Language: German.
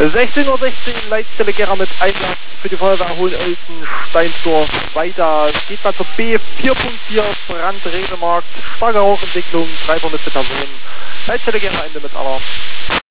16:16 Uhr, Leitstelle Gera mit Einlass für die Feuerwehr Hohenelten, Steinsdorf. Weiter geht man zur B4.4, Brandredemarkt, starke Rauchentwicklung, 3 vermisste Personen. Leitstelle Gera Ende mit aller.